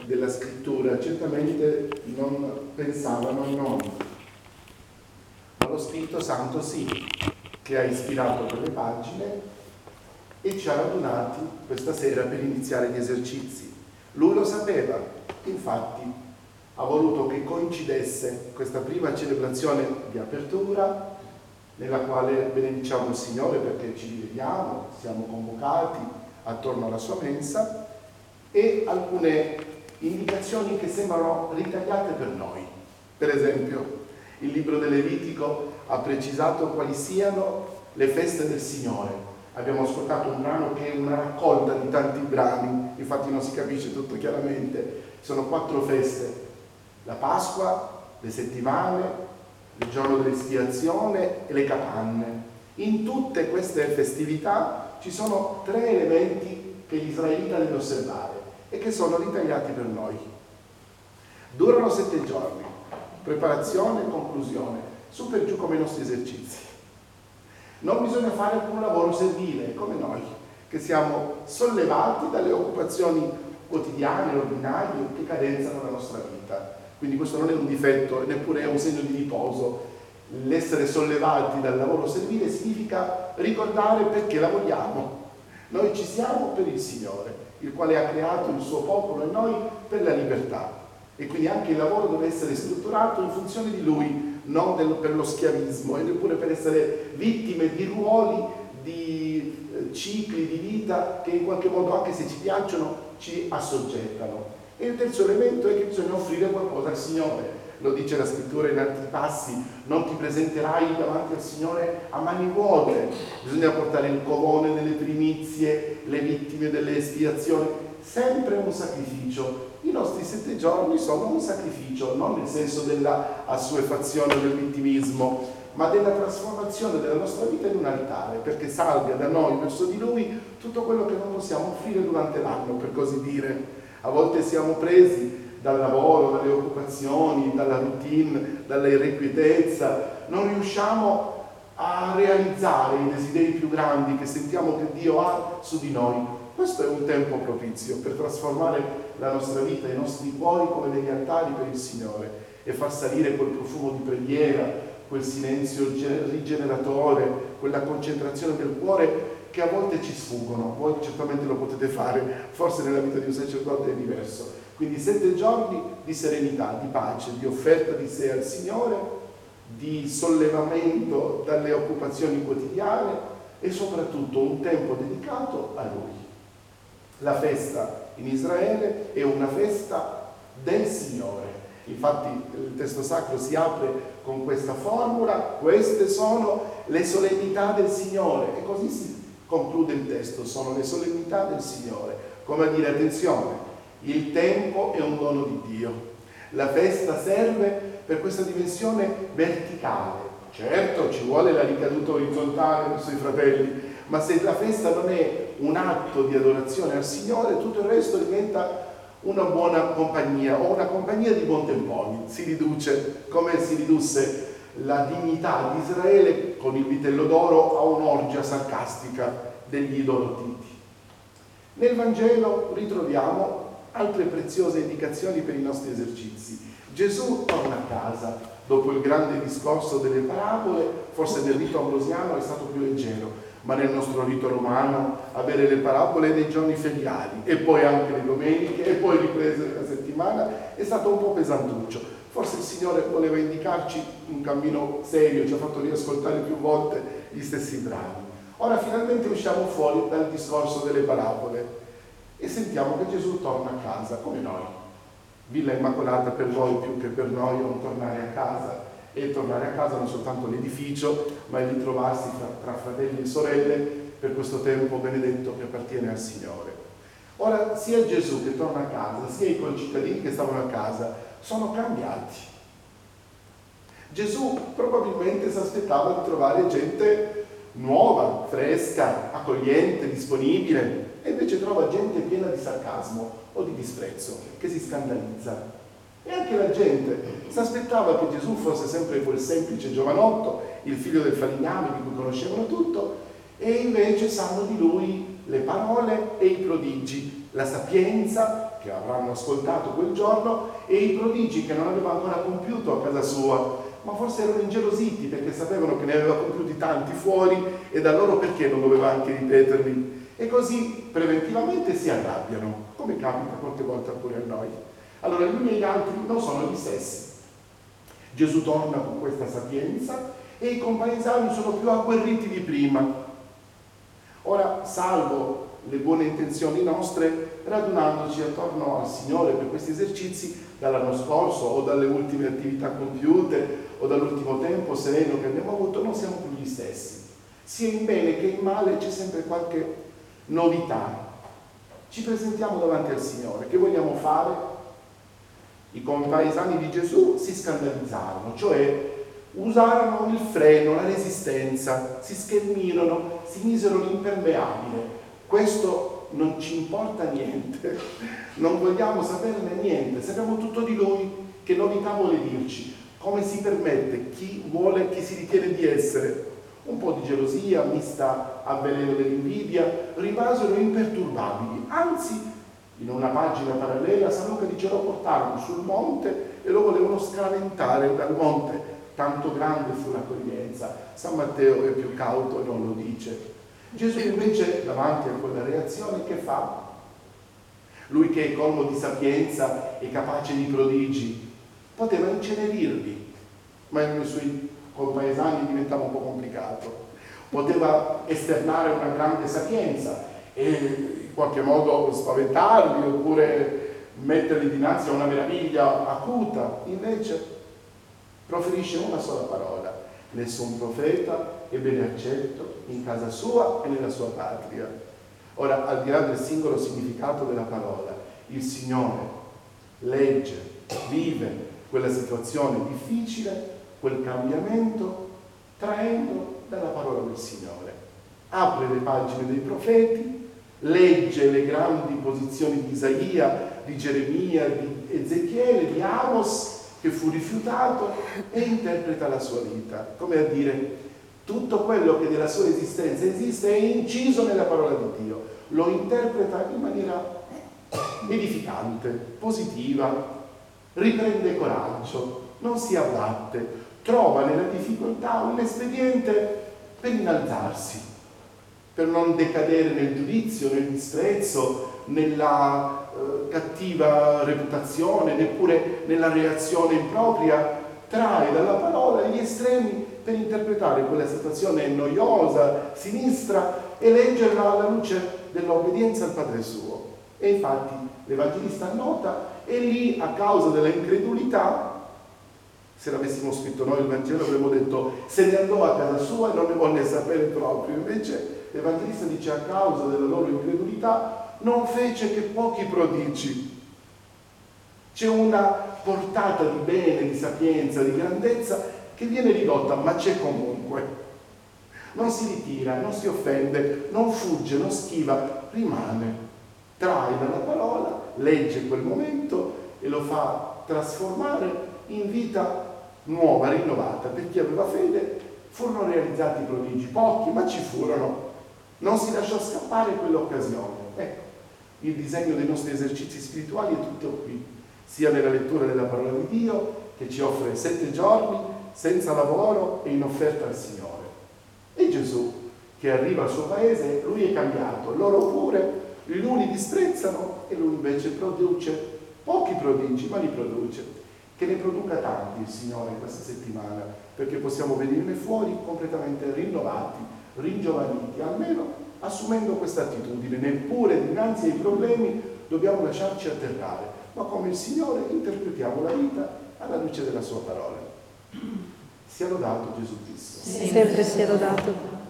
della scrittura certamente non pensavano non, ma lo Spirito Santo sì, che ha ispirato quelle pagine e ci ha radunati questa sera per iniziare gli esercizi. Lui lo sapeva, infatti ha voluto che coincidesse questa prima celebrazione di apertura, nella quale benediciamo il Signore perché ci rivediamo, siamo convocati attorno alla sua mensa, e alcune indicazioni che sembrano ritagliate per noi. Per esempio, il libro del Levitico ha precisato quali siano le feste del Signore. Abbiamo ascoltato un brano che è una raccolta di tanti brani, infatti non si capisce tutto chiaramente. Sono 4 feste: la Pasqua, le settimane, il giorno dell'espiazione e le capanne. In tutte queste festività ci sono 3 elementi che gli israeliti devono osservare e che sono ritagliati per noi. Durano 7 giorni, preparazione e conclusione, su per giù come i nostri esercizi. Non bisogna fare alcun lavoro servile, come noi, che siamo sollevati dalle occupazioni quotidiane, ordinarie, che cadenzano la nostra vita. Quindi questo non è un difetto, neppure è un segno di riposo. L'essere sollevati dal lavoro servile significa ricordare perché lavoriamo. Noi ci siamo per il Signore, il quale ha creato il suo popolo e noi per la libertà. E quindi anche il lavoro deve essere strutturato in funzione di Lui, non per lo schiavismo, e neppure per essere vittime di ruoli, di cicli di vita che in qualche modo, anche se ci piacciono, ci assoggettano. E il terzo elemento è che bisogna offrire qualcosa al Signore. Lo dice la scrittura in altri passi: non ti presenterai davanti al Signore a mani vuote. Bisogna portare il covone delle primizie, le vittime delle espiazioni, sempre un sacrificio. I nostri 7 giorni sono un sacrificio, non nel senso della assuefazione del vittimismo, ma della trasformazione della nostra vita in un altare, perché salga da noi verso di Lui tutto quello che non possiamo offrire durante l'anno, per così dire. A volte siamo presi dal lavoro, dalle occupazioni, dalla routine, dalla irrequietezza, non riusciamo a realizzare i desideri più grandi che sentiamo che Dio ha su di noi. Questo è un tempo propizio per trasformare la nostra vita, i nostri cuori come degli altari per il Signore e far salire quel profumo di preghiera, quel silenzio rigeneratore, quella concentrazione del cuore che a volte ci sfuggono. Voi certamente lo potete fare, forse nella vita di un sacerdote è diverso. Quindi 7 giorni di serenità, di pace, di offerta di sé al Signore, di sollevamento dalle occupazioni quotidiane e soprattutto un tempo dedicato a Lui. La festa in Israele è una festa del Signore. Infatti il testo sacro si apre con questa formula: queste sono le solennità del Signore, e così si conclude il testo: sono le solennità del Signore, come a dire: attenzione, il tempo è un dono di Dio, la festa serve per questa dimensione verticale. Certo, ci vuole la ricaduta orizzontale verso i fratelli, ma se la festa non è un atto di adorazione al Signore, tutto il resto diventa una buona compagnia o una compagnia di buontemponi. Si riduce, come si ridusse la dignità di Israele con il vitello d'oro, a un'orgia sarcastica degli idolotiti. Nel Vangelo ritroviamo altre preziose indicazioni per i nostri esercizi. Gesù torna a casa dopo il grande discorso delle parabole. Forse nel rito ambrosiano è stato più leggero, ma nel nostro rito romano avere le parabole nei giorni feriali e poi anche le domeniche e poi riprese nella settimana è stato un po' pesantuccio. Forse il Signore voleva indicarci un cammino serio, ci ha fatto riascoltare più volte gli stessi brani. Ora finalmente usciamo fuori dal discorso delle parabole e sentiamo che Gesù torna a casa, come noi. Villa Immacolata per voi più che per noi è un tornare a casa, e tornare a casa non soltanto l'edificio, ma il ritrovarsi tra fratelli e sorelle per questo tempo benedetto che appartiene al Signore. Ora, sia Gesù che torna a casa, sia i concittadini che stavano a casa, sono cambiati. Gesù probabilmente si aspettava di trovare gente nuova, fresca, accogliente, disponibile, e invece trova gente piena di sarcasmo o di disprezzo, che si scandalizza. E anche la gente si aspettava che Gesù fosse sempre quel semplice giovanotto, il figlio del falegname di cui conoscevano tutto, e invece sanno di lui le parole e i prodigi, la sapienza che avranno ascoltato quel giorno e i prodigi che non aveva ancora compiuto a casa sua, ma forse erano ingelositi perché sapevano che ne aveva compiuti tanti fuori e da loro perché non doveva anche ripeterli, e così preventivamente si arrabbiano, come capita qualche volta pure a noi. Allora gli uni e gli altri non sono gli stessi. Gesù torna con questa sapienza e i compaesani sono più agguerriti di prima. Ora, salvo le buone intenzioni nostre, radunandoci attorno al Signore per questi esercizi dall'anno scorso o dalle ultime attività compiute o dall'ultimo tempo sereno che abbiamo avuto, non siamo più gli stessi. Sia in bene che in male c'è sempre qualche novità. Ci presentiamo davanti al Signore. Che vogliamo fare? I compaesani di Gesù si scandalizzarono, cioè usarono il freno, la resistenza, si schermirono, si misero l'impermeabile. Questo non ci importa niente, non vogliamo saperne niente, sappiamo tutto di Lui, che novità vuole dirci, come si permette, chi vuole, chi si ritiene di essere. Un po' di gelosia mista al veleno dell'invidia rimasero imperturbabili, anzi in una pagina parallela San Luca dice lo portarono sul monte e lo volevano scaventare dal monte, tanto grande fu l'accoglienza. San Matteo è più cauto e non lo dice. Gesù invece davanti a quella reazione che fa? Lui che è colmo di sapienza e capace di prodigi, poteva incenerirli, ma i suoi compaesani diventava un po' complicato. Poteva esternare una grande sapienza e in qualche modo spaventarli oppure metterli dinanzi a una meraviglia acuta. Invece proferisce una sola parola: nessun profeta è bene accetto in casa sua e nella sua patria. Ora, al di là del singolo significato della parola, il Signore legge, vive quella situazione difficile, quel cambiamento, traendo dalla parola del Signore. Apre le pagine dei profeti, legge le grandi posizioni di Isaia, di Geremia, di Ezechiele, di Amos, che fu rifiutato, e interpreta la sua vita, come a dire: tutto quello che della sua esistenza esiste è inciso nella parola di Dio. Lo interpreta in maniera edificante, positiva, riprende coraggio, non si abbatte, trova nella difficoltà un espediente per innalzarsi, per non decadere nel giudizio, nel disprezzo, nella cattiva reputazione, neppure nella reazione impropria. Trae dalla parola gli estremi per interpretare quella situazione noiosa, sinistra, e leggerla alla luce dell'obbedienza al Padre suo. E infatti l'Evangelista nota, e lì, a causa della incredulità, se l'avessimo scritto noi il Vangelo avremmo detto se ne andò a casa sua e non ne volle sapere proprio. Invece l'Evangelista dice: a causa della loro incredulità non fece che pochi prodigi. C'è una portata di bene, di sapienza, di grandezza che viene ridotta, ma c'è comunque. Non si ritira, non si offende, non fugge, non schiva, rimane. Trae dalla parola, legge quel momento e lo fa trasformare in vita nuova, rinnovata. Per chi aveva fede furono realizzati i prodigi, pochi, ma ci furono. Non si lasciò scappare quell'occasione. Ecco, il disegno dei nostri esercizi spirituali è tutto qui, sia nella lettura della parola di Dio, che ci offre 7 giorni senza lavoro e in offerta al Signore. E Gesù, che arriva al suo paese, lui è cambiato, loro pure, gli uni disprezzano e lui invece produce pochi prodigi, ma li produce. Che ne produca tanti il Signore in questa settimana, perché possiamo venirne fuori completamente rinnovati, ringiovaniti, almeno assumendo questa attitudine. Neppure dinanzi ai problemi dobbiamo lasciarci atterrare, ma come il Signore interpretiamo la vita alla luce della sua parola. Sia lodato Gesù Cristo. Sempre sia lodato.